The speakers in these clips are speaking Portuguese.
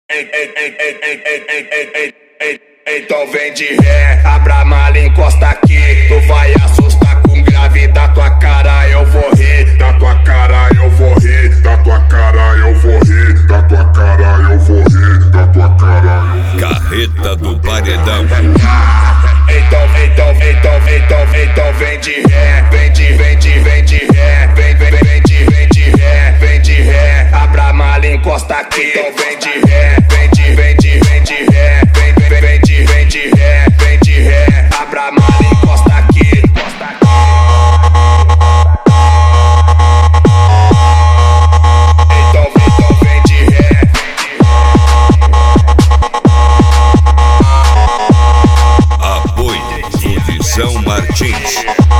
Então vem de ré, abra a mala, encosta aqui. Tu vai assustar com grave, da tua cara eu vou rir. Da tua cara eu vou rir, da tua cara eu vou rir, da tua cara eu vou rir, da tua cara eu vou rir. Carreta do Paredão. Então vem de ré, vem de ré, vem de ré, abra a mala, encosta aqui. Então vem de ré, vem de ré, vem de ré, abra a mala, encosta aqui. Então vem de ré. Apoio São Martins.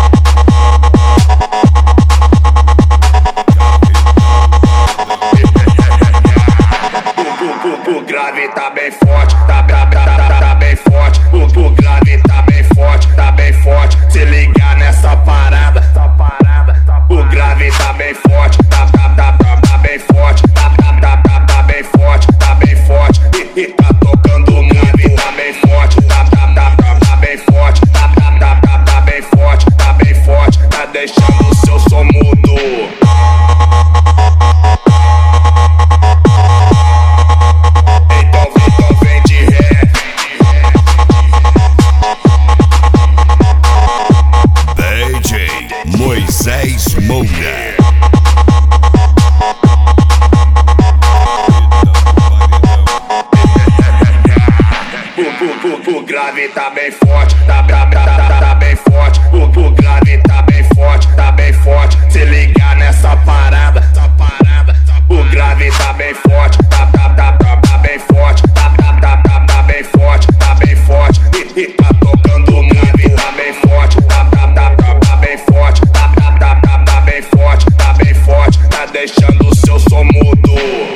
O grave tá bem forte, tá bem forte. O grave tá bem forte, tá bem forte. Se ligar nessa parada, o grave tá bem forte, tá bem forte, tá bem forte, tá bem forte. E tá tocando o grave, tá bem forte, tá bem forte, tá bem forte, tá bem forte. Tá deixando o seu som mudo. Moisés Moura. O grave tá bem forte, tá bem forte. O grave tá bem forte, tá bem forte. Se ligar nessa parada, o grave tá bem forte, tá bem forte, tá bem forte, tá bem forte. E tá tocando o grave, tá bem forte, tá bem forte, tá bem forte, tá bem forte. Tá deixando o seu som mudo.